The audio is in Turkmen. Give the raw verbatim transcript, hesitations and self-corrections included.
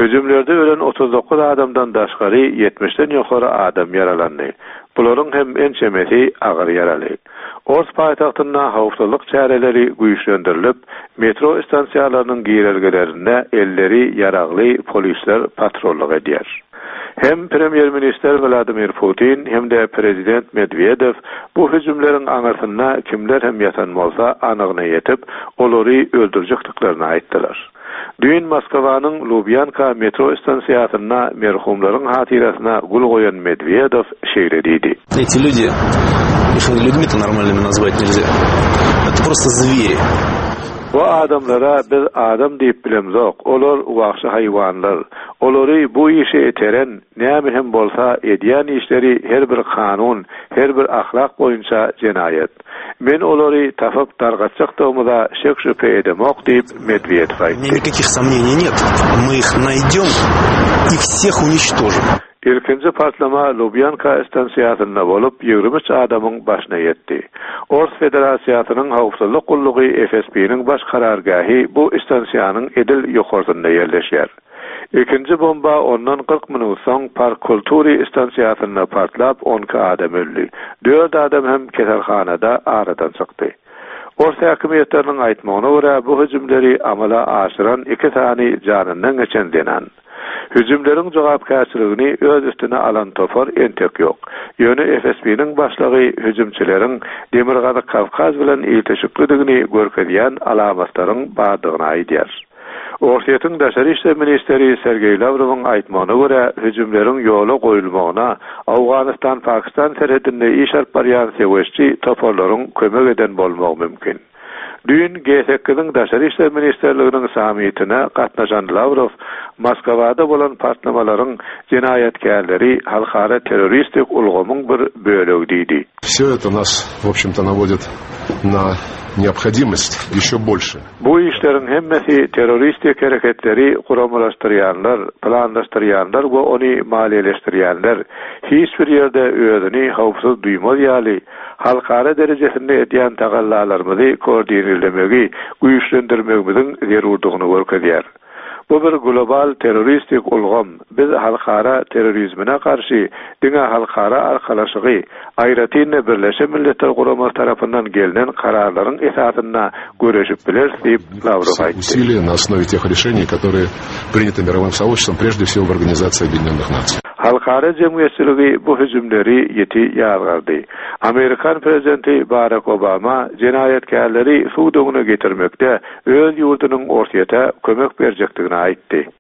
Hüjümlerde ölen otuz dokuz adamdan daşgary yetmişden ýokary adam yaralandy. Bularyň hem ençemesi agyr yaraly. Ors paýtagtyna howpsuzlyk çäreleri güýçlendirilip, metro stansiýalarynyň giýerlerinde elleri yaragly polisler patrollyk edýär. Hem Premier Minister Vladimir Putin hem de Prezident Medvedev bu hüjümleriň aňyrsyna kimler hem ýatan bolsa anygyna ýetip, olary öldürjekdiklaryny aýtdylar. Dün Moskwanyň Lubyanka metro stansiýasyna merhumlaryň hatirasyna gul goýan Medvedev şeýle diýdi. Эти люди, их людьми-то нормальными назвать нельзя. Это просто звери. Bu adamlara biz adam diýip bilemzok. Olar wagşy haýwanlar. Olary bu işe eteren näme hem bolsa edýän işleri her bir kanun, her bir ahlak boýunça jenayet. Men olary tapyp targatjakdygymyza şek şüphe edemok diýip Medvedev aýtdy. Никаких сомнений нет. Мы их найдем и всех уничтожим. Erkinci patlama Lubyanka stansiýasynda bolup ýigri üç adamyň başyna ýetdi. Ors Federasiýasynyň howpsuzlyk gullugy F S B'niň baş karargahy bu stansiýanyň edil ýokarysynda ýerleşýär. Ikinci bomba ondan kırk minut soň Park Kulturi stansiýasyna patlap on iki adam öldü. dört adam hem keselhanada aradan çykdy. Ors häkimetleriniň aýtmagyna görä bu hüjümleri amala aşyran iki tany janyndan geçen denen. Hüjümleriň jogapkärçiligini öz üstüne alan topar entek ýok. Ýöne F S B'niň başlygy hüjümçileriň Demirgazy Kavkaz bilen ýeteşikligini görkezýän alamatlaryň bardygyny aýdýar. Orsiýetiň daşary işler ministeri Sergey Lavrowyň aýtmagyna görä, hüjümleriň ýola goýulmagyna Awganistan Pakistan serhedinde iş alyp barýan sewçi toparlaryň kömek eden bolmagy mümkin. Dün G sekiziniň daşary işler ministerliginiň samitine gatnaşan Lavrov, Moskwada bolan partlamalaryň jinayetkerleri halkara terroristik ulgamyň bir bölegi diýdi. Всё это нас, в общем-то, наводит на необходимость еще больше. Bu işlerin hemmesi terroristik hareketleri kuramlaşdyrýanlar, planlaşdyrýanlar we ony maliýeleşdirýänler hiç bir ýerde özüni howpsuz duýmaz ýaly halkara derejesinde edýän tagallalarymyzy koordinirlemegi, güýçlendirmegimiziň zerurdygyny görkezýär. Bu bir global terroristik ulgam. Biz halkara terrorizmine karşı diňe halkara arkalaşygy, aýratynda Birleşen Milletler Guraması tarapyndan gelinen kararlaryň esasyna göreşip biler diýip Lavrov aýtdy. Усилия на основе тех решений, которые приняты мировым сообществом, прежде всего в Организации Объединенных Наций. Halkara jemgyýetçiligi bu hüjümleri ýeti ýargardy. Amerikan prezidenti Barack Obama jinayetkerleri suwdygyna getirmekde öz ýurdunyň ortaýata kömek berjekdigini aýtdy.